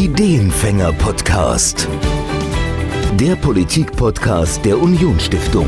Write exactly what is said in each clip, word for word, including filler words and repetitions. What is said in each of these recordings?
Ideenfänger-Podcast. Der Politik-Podcast der Union-Stiftung.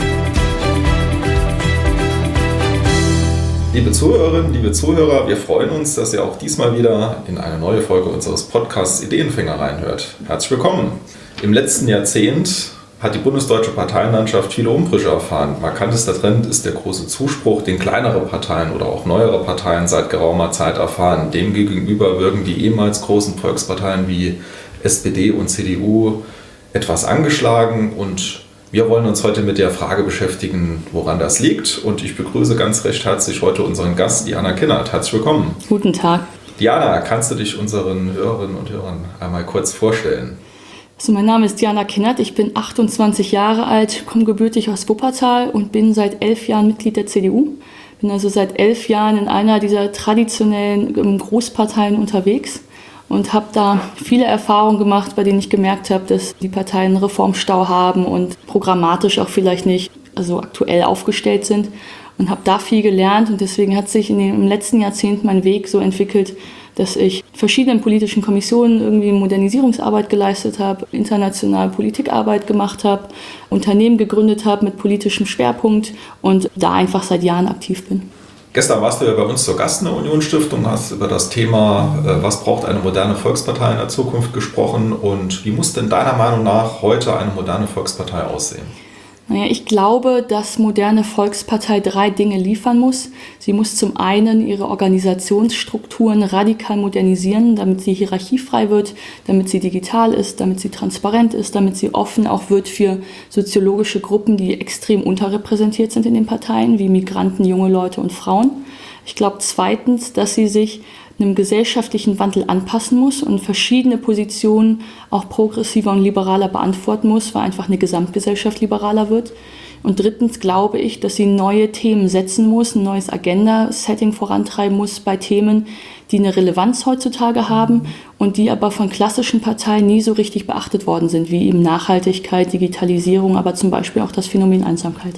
Liebe Zuhörerinnen, liebe Zuhörer, wir freuen uns, dass ihr auch diesmal wieder in eine neue Folge unseres Podcasts Ideenfänger reinhört. Herzlich willkommen. Im letzten Jahrzehnt hat die bundesdeutsche Parteienlandschaft viele Umbrüche erfahren. Markantester Trend ist der große Zuspruch, den kleinere Parteien oder auch neuere Parteien seit geraumer Zeit erfahren. Demgegenüber wirken die ehemals großen Volksparteien wie S P D und C D U etwas angeschlagen, und wir wollen uns heute mit der Frage beschäftigen, woran das liegt. Und ich begrüße ganz recht herzlich heute unseren Gast, Diana Kinnert. Herzlich willkommen. Guten Tag. Diana, kannst du dich unseren Hörerinnen und Hörern einmal kurz vorstellen? Also mein Name ist Diana Kinnert, ich bin achtundzwanzig Jahre alt, komme gebürtig aus Wuppertal und bin seit elf Jahren Mitglied der C D U. Bin also seit elf Jahren in einer dieser traditionellen Großparteien unterwegs und habe da viele Erfahrungen gemacht, bei denen ich gemerkt habe, dass die Parteien einen Reformstau haben und programmatisch auch vielleicht nicht also aktuell aufgestellt sind, und habe da viel gelernt. Und deswegen hat sich in den, im letzten Jahrzehnt mein Weg so entwickelt, dass ich verschiedenen politischen Kommissionen irgendwie Modernisierungsarbeit geleistet habe, international Politikarbeit gemacht habe, Unternehmen gegründet habe mit politischem Schwerpunkt und da einfach seit Jahren aktiv bin. Gestern warst du ja bei uns zu Gast in der Union-Stiftung, hast über das Thema, was braucht eine moderne Volkspartei in der Zukunft, gesprochen. Und wie muss denn deiner Meinung nach heute eine moderne Volkspartei aussehen? Naja, ich glaube, dass moderne Volkspartei drei Dinge liefern muss. Sie muss zum einen ihre Organisationsstrukturen radikal modernisieren, damit sie hierarchiefrei wird, damit sie digital ist, damit sie transparent ist, damit sie offen auch wird für soziologische Gruppen, die extrem unterrepräsentiert sind in den Parteien, wie Migranten, junge Leute und Frauen. Ich glaube zweitens, dass sie sich einem gesellschaftlichen Wandel anpassen muss und verschiedene Positionen auch progressiver und liberaler beantworten muss, weil einfach eine Gesamtgesellschaft liberaler wird. Und drittens glaube ich, dass sie neue Themen setzen muss, ein neues Agenda-Setting vorantreiben muss bei Themen, die eine Relevanz heutzutage haben und die aber von klassischen Parteien nie so richtig beachtet worden sind, wie eben Nachhaltigkeit, Digitalisierung, aber zum Beispiel auch das Phänomen Einsamkeit.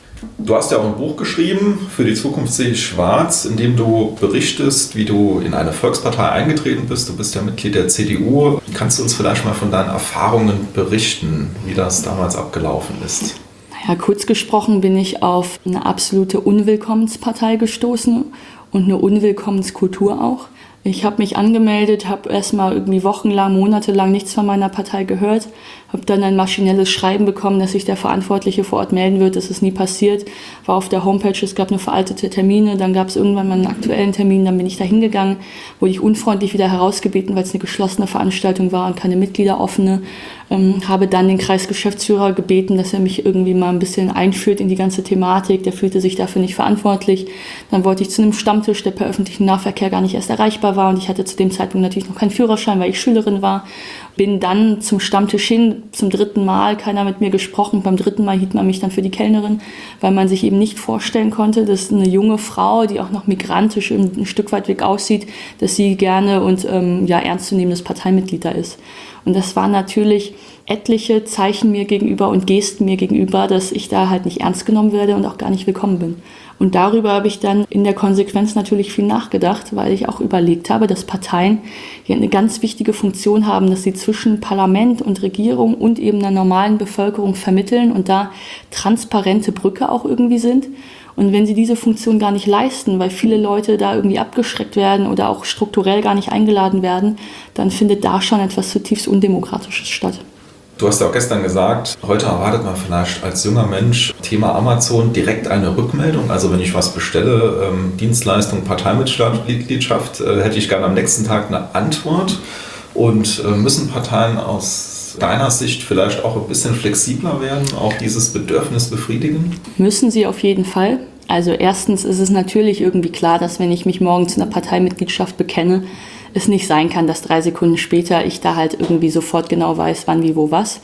Du hast ja auch ein Buch geschrieben, Für die Zukunft sehe ich schwarz, in dem du berichtest, wie du in eine Volkspartei eingetreten bist. Du bist ja Mitglied der C D U. Kannst du uns vielleicht mal von deinen Erfahrungen berichten, wie das damals abgelaufen ist? Naja, kurz gesprochen bin ich auf eine absolute Unwillkommenspartei gestoßen und eine Unwillkommenskultur auch. Ich habe mich angemeldet, habe erstmal irgendwie wochenlang, monatelang nichts von meiner Partei gehört, habe dann ein maschinelles Schreiben bekommen, dass sich der Verantwortliche vor Ort melden wird. Das ist nie passiert. War auf der Homepage, es gab nur veraltete Termine, dann gab es irgendwann mal einen aktuellen Termin, dann bin ich da hingegangen, wurde ich unfreundlich wieder herausgebeten, weil es eine geschlossene Veranstaltung war und keine Mitglieder offene. Ähm, habe dann den Kreisgeschäftsführer gebeten, dass er mich irgendwie mal ein bisschen einführt in die ganze Thematik. Der fühlte sich dafür nicht verantwortlich. Dann wollte ich zu einem Stammtisch, der per öffentlichen Nahverkehr gar nicht erst erreichbar war, und ich hatte zu dem Zeitpunkt natürlich noch keinen Führerschein, weil ich Schülerin war. Bin dann zum Stammtisch hin, zum dritten Mal, keiner mit mir gesprochen. Beim dritten Mal hielt man mich dann für die Kellnerin, weil man sich eben nicht vorstellen konnte, dass eine junge Frau, die auch noch migrantisch ein Stück weit weg aussieht, dass sie gerne und ähm, ja, ernstzunehmendes Parteimitglied da ist. Und das waren natürlich etliche Zeichen mir gegenüber und Gesten mir gegenüber, dass ich da halt nicht ernst genommen werde und auch gar nicht willkommen bin. Und darüber habe ich dann in der Konsequenz natürlich viel nachgedacht, weil ich auch überlegt habe, dass Parteien hier eine ganz wichtige Funktion haben, dass sie zwischen Parlament und Regierung und eben der normalen Bevölkerung vermitteln und da transparente Brücke auch irgendwie sind. Und wenn sie diese Funktion gar nicht leisten, weil viele Leute da irgendwie abgeschreckt werden oder auch strukturell gar nicht eingeladen werden, dann findet da schon etwas zutiefst Undemokratisches statt. Du hast ja auch gestern gesagt, heute erwartet man vielleicht als junger Mensch Thema Amazon direkt eine Rückmeldung. Also wenn ich was bestelle, ähm, Dienstleistung, Parteimitgliedschaft, äh, hätte ich gerne am nächsten Tag eine Antwort. Und äh, müssen Parteien aus deiner Sicht vielleicht auch ein bisschen flexibler werden, auch dieses Bedürfnis befriedigen? Müssen sie auf jeden Fall. Also erstens ist es natürlich irgendwie klar, dass wenn ich mich morgen zu einer Parteimitgliedschaft bekenne, es nicht sein kann, dass drei Sekunden später ich da halt irgendwie sofort genau weiß, wann, wie, wo, was.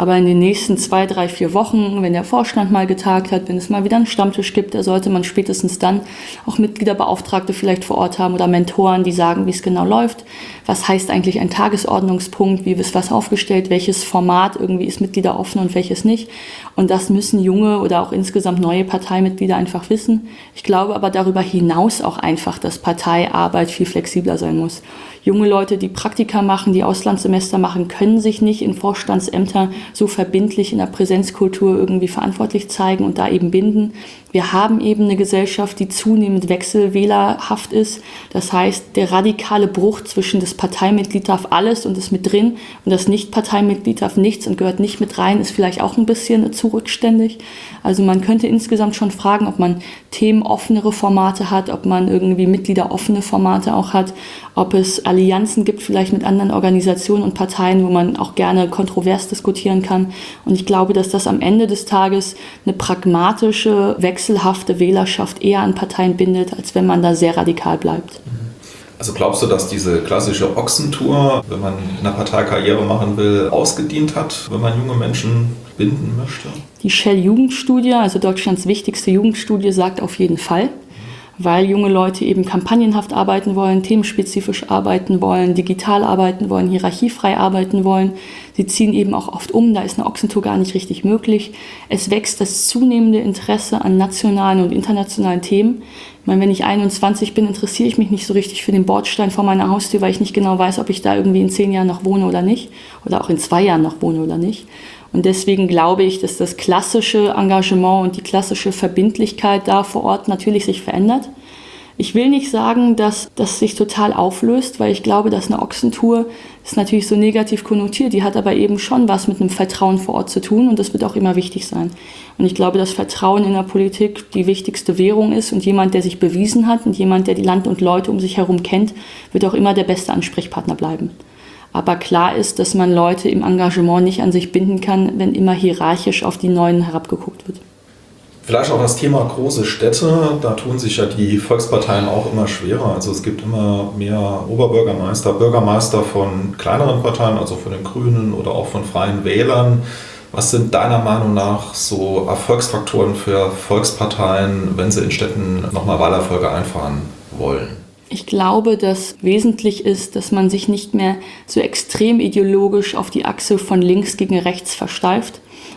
Aber in den nächsten zwei, drei, vier Wochen, wenn der Vorstand mal getagt hat, wenn es mal wieder einen Stammtisch gibt, da sollte man spätestens dann auch Mitgliederbeauftragte vielleicht vor Ort haben oder Mentoren, die sagen, wie es genau läuft. Was heißt eigentlich ein Tagesordnungspunkt? Wie ist was aufgestellt? Welches Format irgendwie ist Mitglieder offen und welches nicht? Und das müssen junge oder auch insgesamt neue Parteimitglieder einfach wissen. Ich glaube aber darüber hinaus auch einfach, dass Parteiarbeit viel flexibler sein muss. Junge Leute, die Praktika machen, die Auslandssemester machen, können sich nicht in Vorstandsämter so verbindlich in der Präsenzkultur irgendwie verantwortlich zeigen und da eben binden. Wir haben eben eine Gesellschaft, die zunehmend wechselwählerhaft ist. Das heißt, der radikale Bruch zwischen das Parteimitglied darf alles und ist mit drin und das Nicht-Parteimitglied darf nichts und gehört nicht mit rein, ist vielleicht auch ein bisschen zu rückständig. Also man könnte insgesamt schon fragen, ob man themenoffenere Formate hat, ob man irgendwie mitgliederoffene Formate auch hat, ob es Allianzen gibt vielleicht mit anderen Organisationen und Parteien, wo man auch gerne kontrovers diskutieren kann. Und ich glaube, dass das am Ende des Tages eine pragmatische, wechselhafte Wählerschaft eher an Parteien bindet, als wenn man da sehr radikal bleibt. Also glaubst du, dass diese klassische Ochsentour, wenn man in der Partei Karriere machen will, ausgedient hat, wenn man junge Menschen binden möchte? Die Shell-Jugendstudie, also Deutschlands wichtigste Jugendstudie, sagt auf jeden Fall, weil junge Leute eben kampagnenhaft arbeiten wollen, themenspezifisch arbeiten wollen, digital arbeiten wollen, hierarchiefrei arbeiten wollen. Sie ziehen eben auch oft um, da ist eine Ochsentour gar nicht richtig möglich. Es wächst das zunehmende Interesse an nationalen und internationalen Themen. Ich meine, wenn ich einundzwanzig bin, interessiere ich mich nicht so richtig für den Bordstein vor meiner Haustür, weil ich nicht genau weiß, ob ich da irgendwie in zehn Jahren noch wohne oder nicht oder auch in zwei Jahren noch wohne oder nicht. Und deswegen glaube ich, dass das klassische Engagement und die klassische Verbindlichkeit da vor Ort natürlich sich verändert. Ich will nicht sagen, dass das sich total auflöst, weil ich glaube, dass eine Ochsentour ist natürlich so negativ konnotiert, die hat aber eben schon was mit einem Vertrauen vor Ort zu tun und das wird auch immer wichtig sein. Und ich glaube, dass Vertrauen in der Politik die wichtigste Währung ist und jemand, der sich bewiesen hat und jemand, der die Land und Leute um sich herum kennt, wird auch immer der beste Ansprechpartner bleiben. Aber klar ist, dass man Leute im Engagement nicht an sich binden kann, wenn immer hierarchisch auf die Neuen herabgeguckt wird. Vielleicht auch das Thema große Städte, da tun sich ja die Volksparteien auch immer schwerer. Also es gibt immer mehr Oberbürgermeister, Bürgermeister von kleineren Parteien, also von den Grünen oder auch von Freien Wählern. Was sind deiner Meinung nach so Erfolgsfaktoren für Volksparteien, wenn sie in Städten nochmal Wahlerfolge einfahren wollen? Ich glaube, dass wesentlich ist, dass man sich nicht mehr so extrem ideologisch auf die Achse von links gegen rechts versteift.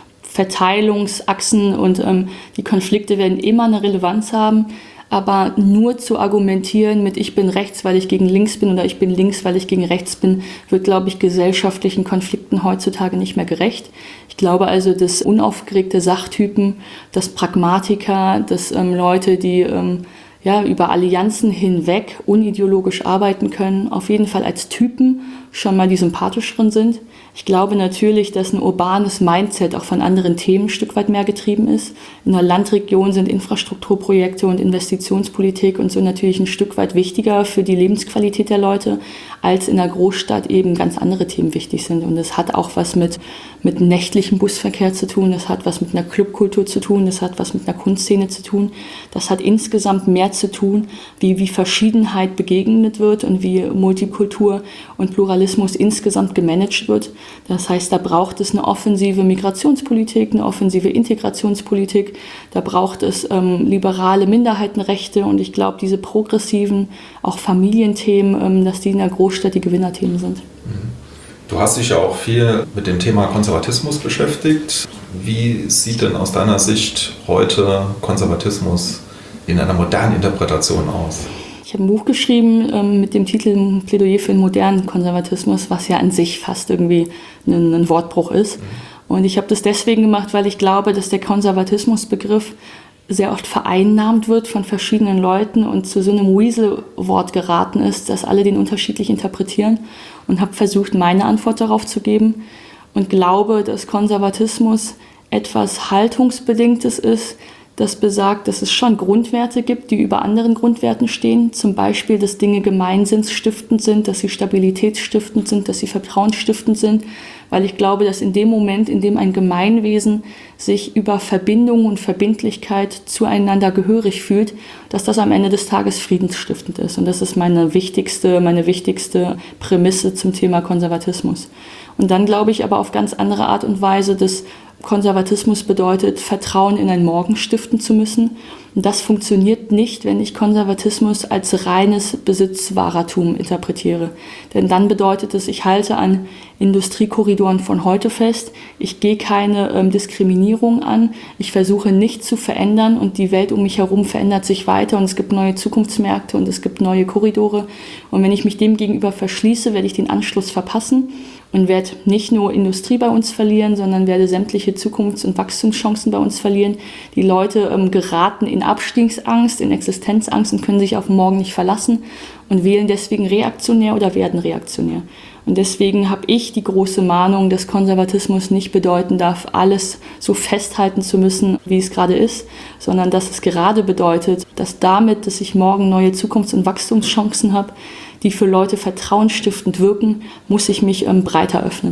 Verteilungsachsen und ähm, die Konflikte werden immer eine Relevanz haben, aber nur zu argumentieren mit ich bin rechts, weil ich gegen links bin oder ich bin links, weil ich gegen rechts bin, wird, glaube ich, gesellschaftlichen Konflikten heutzutage nicht mehr gerecht. Ich glaube also, dass unaufgeregte Sachtypen, dass Pragmatiker, dass ähm, Leute, die ähm, ja, über Allianzen hinweg unideologisch arbeiten können, auf jeden Fall als Typen schon mal die sympathischeren sind. Ich glaube natürlich, dass ein urbanes Mindset auch von anderen Themen ein Stück weit mehr getrieben ist. In einer Landregion sind Infrastrukturprojekte und Investitionspolitik und so natürlich ein Stück weit wichtiger für die Lebensqualität der Leute, als in einer Großstadt eben ganz andere Themen wichtig sind. Und das hat auch was mit, mit nächtlichem Busverkehr zu tun, das hat was mit einer Clubkultur zu tun, das hat was mit einer Kunstszene zu tun. Das hat insgesamt mehr zu tun, wie, wie Verschiedenheit begegnet wird und wie Multikultur und Pluralismus insgesamt gemanagt wird. Das heißt, da braucht es eine offensive Migrationspolitik, eine offensive Integrationspolitik, da braucht es ähm, liberale Minderheitenrechte und ich glaube, diese progressiven, auch Familienthemen, ähm, dass die in der Großstadt die Gewinnerthemen sind. Du hast dich ja auch viel mit dem Thema Konservatismus beschäftigt. Wie sieht denn aus deiner Sicht heute Konservatismus in einer modernen Interpretation aus? Ich habe ein Buch geschrieben ähm, mit dem Titel Plädoyer für den modernen Konservatismus, was ja an sich fast irgendwie ein, ein Wortbruch ist. Und ich habe das deswegen gemacht, weil ich glaube, dass der Konservatismusbegriff sehr oft vereinnahmt wird von verschiedenen Leuten und zu so einem Weasel-Wort geraten ist, dass alle den unterschiedlich interpretieren, und habe versucht, meine Antwort darauf zu geben und glaube, dass Konservatismus etwas Haltungsbedingtes ist, das besagt, dass es schon Grundwerte gibt, die über anderen Grundwerten stehen. Zum Beispiel, dass Dinge gemeinsinnsstiftend sind, dass sie stabilitätsstiftend sind, dass sie vertrauensstiftend sind. Weil ich glaube, dass in dem Moment, in dem ein Gemeinwesen sich über Verbindung und Verbindlichkeit zueinander gehörig fühlt, dass das am Ende des Tages friedensstiftend ist. Und das ist meine wichtigste, meine wichtigste Prämisse zum Thema Konservatismus. Und dann glaube ich aber auf ganz andere Art und Weise, dass Konservatismus bedeutet, Vertrauen in ein Morgen stiften zu müssen. Und das funktioniert nicht, wenn ich Konservatismus als reines Besitzwahrertum interpretiere. Denn dann bedeutet es, ich halte an Industriekorridoren von heute fest, ich gehe keine ähm, Diskriminierung an, ich versuche nichts zu verändern und die Welt um mich herum verändert sich weiter und es gibt neue Zukunftsmärkte und es gibt neue Korridore. Und wenn ich mich dem gegenüber verschließe, werde ich den Anschluss verpassen und werde nicht nur Industrie bei uns verlieren, sondern werde sämtliche Zukunfts- und Wachstumschancen bei uns verlieren. Die Leute ähm, geraten in Abstiegsangst, in Existenzangst und können sich auf morgen nicht verlassen und wählen deswegen reaktionär oder werden reaktionär. Und deswegen habe ich die große Mahnung, dass Konservatismus nicht bedeuten darf, alles so festhalten zu müssen, wie es gerade ist, sondern dass es gerade bedeutet, dass damit, dass ich morgen neue Zukunfts- und Wachstumschancen habe, die für Leute vertrauensstiftend wirken, muss ich mich ähm, breiter öffnen.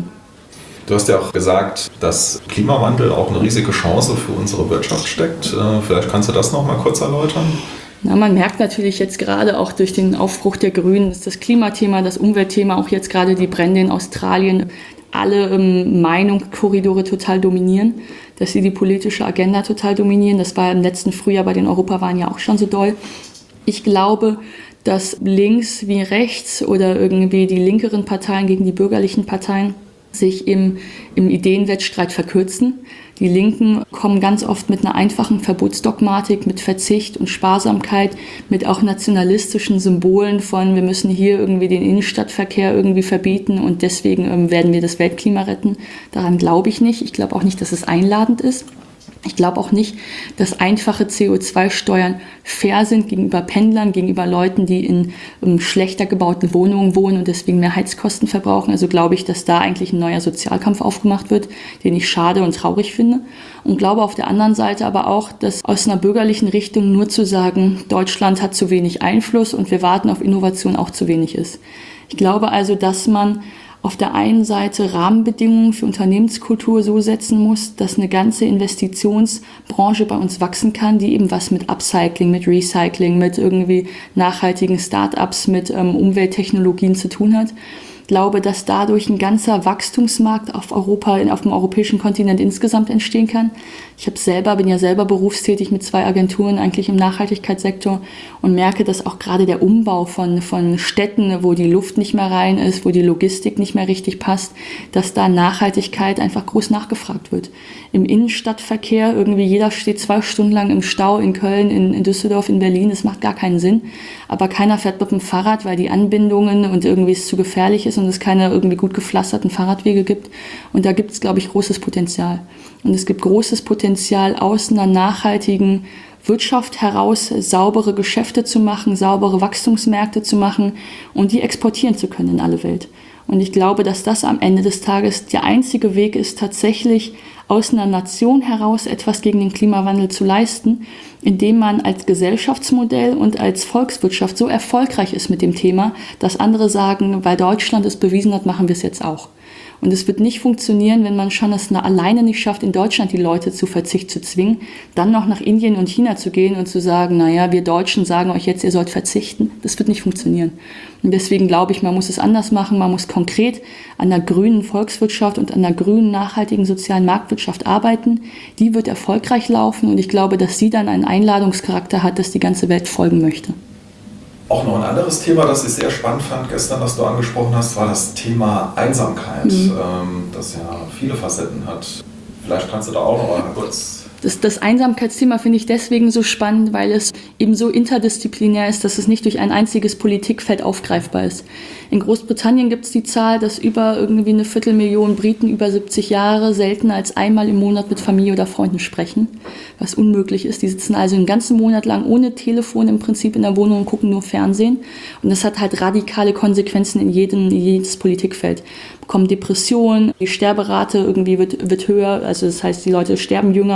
Du hast ja auch gesagt, dass Klimawandel auch eine riesige Chance für unsere Wirtschaft steckt. Äh, vielleicht kannst du das noch mal kurz erläutern? Na, man merkt natürlich jetzt gerade auch durch den Aufbruch der Grünen, dass das Klimathema, das Umweltthema, auch jetzt gerade die Brände in Australien, alle ähm, Meinungskorridore total dominieren, dass sie die politische Agenda total dominieren. Das war im letzten Frühjahr bei den Europawahlen ja auch schon so doll. Ich glaube, dass links wie rechts oder irgendwie die linkeren Parteien gegen die bürgerlichen Parteien sich im, im Ideenwettstreit verkürzen. Die Linken kommen ganz oft mit einer einfachen Verbotsdogmatik, mit Verzicht und Sparsamkeit, mit auch nationalistischen Symbolen von, wir müssen hier irgendwie den Innenstadtverkehr irgendwie verbieten und deswegen ähm, werden wir das Weltklima retten. Daran glaube ich nicht. Ich glaube auch nicht, dass es einladend ist. Ich glaube auch nicht, dass einfache C O zwei Steuern fair sind gegenüber Pendlern, gegenüber Leuten, die in um, schlechter gebauten Wohnungen wohnen und deswegen mehr Heizkosten verbrauchen. Also glaube ich, dass da eigentlich ein neuer Sozialkampf aufgemacht wird, den ich schade und traurig finde. Und glaube auf der anderen Seite aber auch, dass aus einer bürgerlichen Richtung nur zu sagen, Deutschland hat zu wenig Einfluss und wir warten auf Innovation auch zu wenig ist. Ich glaube also, dass man auf der einen Seite Rahmenbedingungen für Unternehmenskultur so setzen muss, dass eine ganze Investitionsbranche bei uns wachsen kann, die eben was mit Upcycling, mit Recycling, mit irgendwie nachhaltigen Start-ups, mit ähm, Umwelttechnologien zu tun hat. Ich glaube, dass dadurch ein ganzer Wachstumsmarkt auf Europa, auf dem europäischen Kontinent insgesamt entstehen kann. Ich habe selber, bin ja selber berufstätig mit zwei Agenturen eigentlich im Nachhaltigkeitssektor und merke, dass auch gerade der Umbau von, von Städten, wo die Luft nicht mehr rein ist, wo die Logistik nicht mehr richtig passt, dass da Nachhaltigkeit einfach groß nachgefragt wird. Im Innenstadtverkehr, irgendwie jeder steht zwei Stunden lang im Stau in Köln, in, in Düsseldorf, in Berlin, das macht gar keinen Sinn. Aber keiner fährt mit dem Fahrrad, weil die Anbindungen und irgendwie es zu gefährlich ist und es keine irgendwie gut gepflasterten Fahrradwege gibt. Und da gibt es, glaube ich, großes Potenzial. Und es gibt großes Potenzial, aus einer nachhaltigen Wirtschaft heraus saubere Geschäfte zu machen, saubere Wachstumsmärkte zu machen und die exportieren zu können in alle Welt. Und ich glaube, dass das am Ende des Tages der einzige Weg ist, tatsächlich aus einer Nation heraus etwas gegen den Klimawandel zu leisten, indem man als Gesellschaftsmodell und als Volkswirtschaft so erfolgreich ist mit dem Thema, dass andere sagen, weil Deutschland es bewiesen hat, machen wir es jetzt auch. Und es wird nicht funktionieren, wenn man schon es alleine nicht schafft, in Deutschland die Leute zu Verzicht zu zwingen, dann noch nach Indien und China zu gehen und zu sagen, naja, wir Deutschen sagen euch jetzt, ihr sollt verzichten. Das wird nicht funktionieren. Und deswegen glaube ich, man muss es anders machen. Man muss konkret an der grünen Volkswirtschaft und an der grünen, nachhaltigen sozialen Marktwirtschaft arbeiten. Die wird erfolgreich laufen und ich glaube, dass sie dann einen Einladungscharakter hat, dass die ganze Welt folgen möchte. Auch noch ein anderes Thema, das ich sehr spannend fand gestern, das du angesprochen hast, war das Thema Einsamkeit, mhm. ähm, das ja viele Facetten hat. Vielleicht kannst du da auch noch mal kurz... Das, das Einsamkeitsthema finde ich deswegen so spannend, weil es eben so interdisziplinär ist, dass es nicht durch ein einziges Politikfeld aufgreifbar ist. In Großbritannien gibt es die Zahl, dass über irgendwie eine Viertelmillion Briten über siebzig Jahre seltener als einmal im Monat mit Familie oder Freunden sprechen, was unmöglich ist. Die sitzen also einen ganzen Monat lang ohne Telefon im Prinzip in der Wohnung und gucken nur Fernsehen. Und das hat halt radikale Konsequenzen in jedem, jedes Politikfeld. Bekommen Depressionen, die Sterberate irgendwie wird, wird höher, also das heißt, die Leute sterben jünger.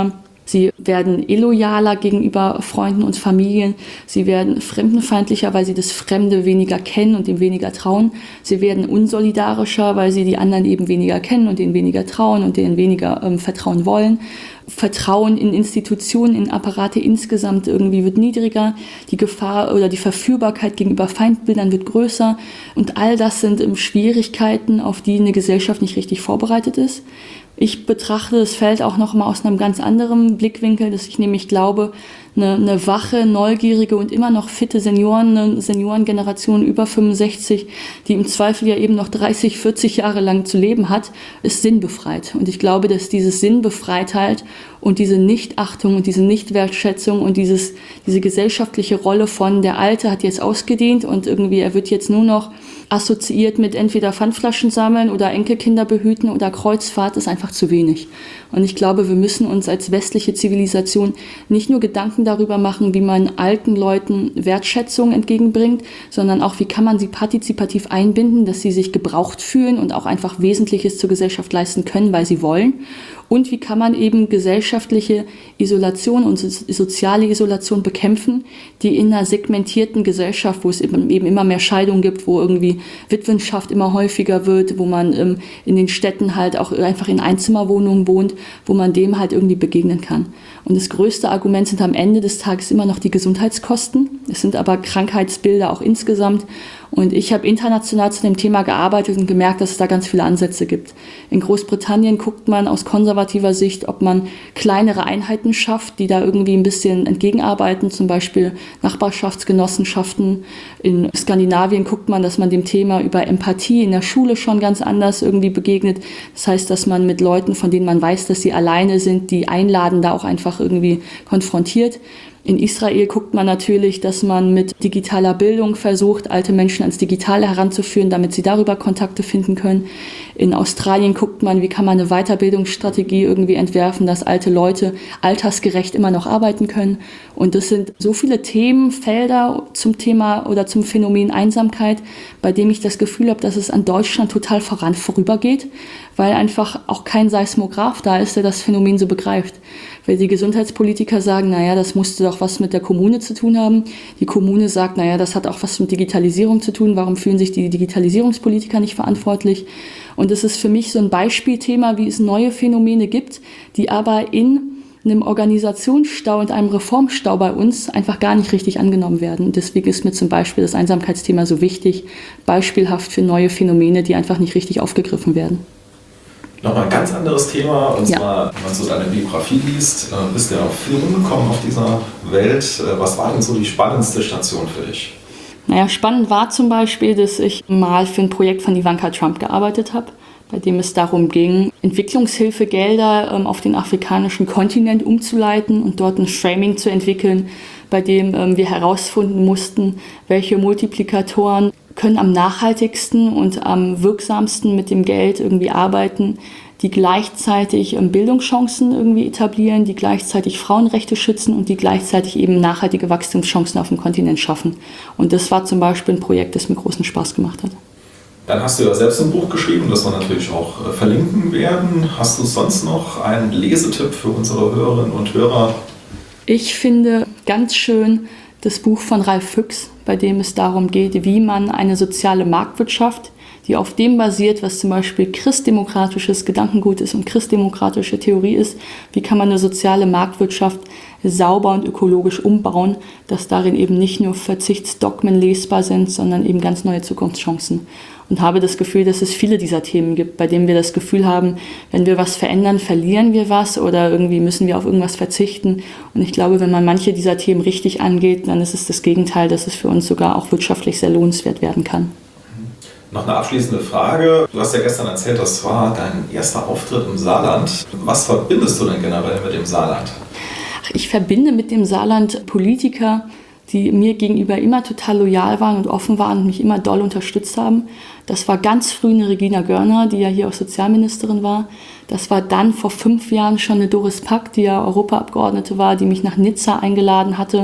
Sie werden illoyaler gegenüber Freunden und Familien. Sie werden fremdenfeindlicher, weil sie das Fremde weniger kennen und dem weniger trauen. Sie werden unsolidarischer, weil sie die anderen eben weniger kennen und denen weniger trauen und denen weniger ähm, vertrauen wollen. Vertrauen in Institutionen, in Apparate insgesamt irgendwie wird niedriger. Die Gefahr oder die Verführbarkeit gegenüber Feindbildern wird größer. Und all das sind ähm, Schwierigkeiten, auf die eine Gesellschaft nicht richtig vorbereitet ist. Ich betrachte das Feld auch noch mal aus einem ganz anderen Blickwinkel, dass ich nämlich glaube, eine, eine wache, neugierige und immer noch fitte Senioren, eine Seniorengeneration über fünfundsechzig, die im Zweifel ja eben noch dreißig, vierzig Jahre lang zu leben hat, ist sinnbefreit. Und ich glaube, dass dieses Sinnbefreitheit und diese Nichtachtung und diese Nichtwertschätzung und dieses, diese gesellschaftliche Rolle von der Alte hat jetzt ausgedient und irgendwie er wird jetzt nur noch assoziiert mit entweder Pfandflaschen sammeln oder Enkelkinder behüten oder Kreuzfahrt, ist einfach zu wenig. Und ich glaube, wir müssen uns als westliche Zivilisation nicht nur Gedanken darüber machen, wie man alten Leuten Wertschätzung entgegenbringt, sondern auch, wie kann man sie partizipativ einbinden, dass sie sich gebraucht fühlen und auch einfach Wesentliches zur Gesellschaft leisten können, weil sie wollen. Und wie kann man eben gesellschaftliche Isolation und soziale Isolation bekämpfen, die in einer segmentierten Gesellschaft, wo es eben immer mehr Scheidungen gibt, wo irgendwie Witwenschaft immer häufiger wird, wo man ähm, in den Städten halt auch einfach in Einzimmerwohnungen wohnt, wo man dem halt irgendwie begegnen kann. Und das größte Argument sind am Ende des Tages immer noch die Gesundheitskosten. Es sind aber Krankheitsbilder auch insgesamt. Und ich habe international zu dem Thema gearbeitet und gemerkt, dass es da ganz viele Ansätze gibt. In Großbritannien guckt man aus konservativer Sicht, ob man kleinere Einheiten schafft, die da irgendwie ein bisschen entgegenarbeiten, zum Beispiel Nachbarschaftsgenossenschaften. In Skandinavien guckt man, dass man dem Thema über Empathie in der Schule schon ganz anders irgendwie begegnet. Das heißt, dass man mit Leuten, von denen man weiß, dass sie alleine sind, die einladen, da auch einfach irgendwie konfrontiert. In Israel guckt man natürlich, dass man mit digitaler Bildung versucht, alte Menschen ans Digitale heranzuführen, damit sie darüber Kontakte finden können. In Australien guckt man, wie kann man eine Weiterbildungsstrategie irgendwie entwerfen, dass alte Leute altersgerecht immer noch arbeiten können. Und das sind so viele Themenfelder zum Thema oder zum Phänomen Einsamkeit, bei dem ich das Gefühl habe, dass es an Deutschland total voran vorübergeht, weil einfach auch kein Seismograph da ist, der das Phänomen so begreift. Weil die Gesundheitspolitiker sagen, naja, das musste doch was mit der Kommune zu tun haben. Die Kommune sagt, naja, das hat auch was mit Digitalisierung zu tun. Warum fühlen sich die Digitalisierungspolitiker nicht verantwortlich? Und es ist für mich so ein Beispielthema, wie es neue Phänomene gibt, die aber in einem Organisationsstau und einem Reformstau bei uns einfach gar nicht richtig angenommen werden. Und deswegen ist mir zum Beispiel das Einsamkeitsthema so wichtig, beispielhaft für neue Phänomene, die einfach nicht richtig aufgegriffen werden. Nochmal ein ganz anderes Thema, und ja. zwar, wenn man so deine Biografie liest, bist du ja auch viel rumgekommen auf dieser Welt. Was war denn so die spannendste Station für dich? Naja, spannend war zum Beispiel, dass ich mal für ein Projekt von Ivanka Trump gearbeitet habe, bei dem es darum ging, Entwicklungshilfegelder ähm, auf den afrikanischen Kontinent umzuleiten und dort ein Framing zu entwickeln, bei dem ähm, wir herausfinden mussten, welche Multiplikatoren können am nachhaltigsten und am wirksamsten mit dem Geld irgendwie arbeiten, die gleichzeitig ähm, Bildungschancen irgendwie etablieren, die gleichzeitig Frauenrechte schützen und die gleichzeitig eben nachhaltige Wachstumschancen auf dem Kontinent schaffen. Und das war zum Beispiel ein Projekt, das mir großen Spaß gemacht hat. Dann hast du ja selbst ein Buch geschrieben, das wir natürlich auch verlinken werden. Hast du sonst noch einen Lesetipp für unsere Hörerinnen und Hörer? Ich finde ganz schön das Buch von Ralf Füchs, bei dem es darum geht, wie man eine soziale Marktwirtschaft, die auf dem basiert, was zum Beispiel christdemokratisches Gedankengut ist und christdemokratische Theorie ist, wie kann man eine soziale Marktwirtschaft sauber und ökologisch umbauen, dass darin eben nicht nur Verzichtsdogmen lesbar sind, sondern eben ganz neue Zukunftschancen. Und habe das Gefühl, dass es viele dieser Themen gibt, bei denen wir das Gefühl haben, wenn wir was verändern, verlieren wir was oder irgendwie müssen wir auf irgendwas verzichten. Und ich glaube, wenn man manche dieser Themen richtig angeht, dann ist es das Gegenteil, dass es für uns sogar auch wirtschaftlich sehr lohnenswert werden kann. Noch eine abschließende Frage. Du hast ja gestern erzählt, das war dein erster Auftritt im Saarland. Was verbindest du denn generell mit dem Saarland? Ich verbinde mit dem Saarland Politiker, die mir gegenüber immer total loyal waren und offen waren und mich immer doll unterstützt haben. Das war ganz früh eine Regina Görner, die ja hier auch Sozialministerin war. Das war dann vor fünf Jahren schon eine Doris Pack, die ja Europaabgeordnete war, die mich nach Nizza eingeladen hatte,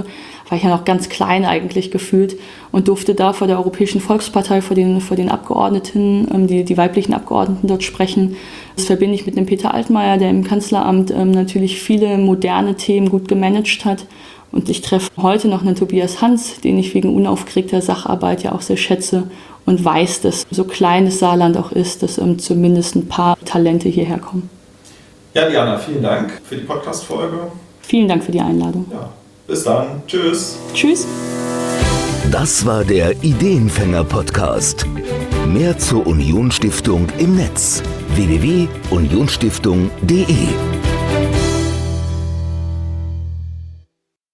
war ich ja noch ganz klein eigentlich gefühlt und durfte da vor der Europäischen Volkspartei, vor den, vor den Abgeordneten, ähm, die, die weiblichen Abgeordneten dort sprechen. Das verbinde ich mit dem Peter Altmaier, der im Kanzleramt ähm, natürlich viele moderne Themen gut gemanagt hat. Und ich treffe heute noch einen Tobias Hans, den ich wegen unaufgeregter Sacharbeit ja auch sehr schätze und weiß, dass so klein das Saarland auch ist, dass ähm, zumindest ein paar Talente hierher kommen. Ja, Diana, vielen Dank für die Podcast-Folge. Vielen Dank für die Einladung. Ja, bis dann. Tschüss. Tschüss. Das war der Ideenfänger-Podcast. Mehr zur Union Stiftung im Netz: w w w punkt unionstiftung punkt d e.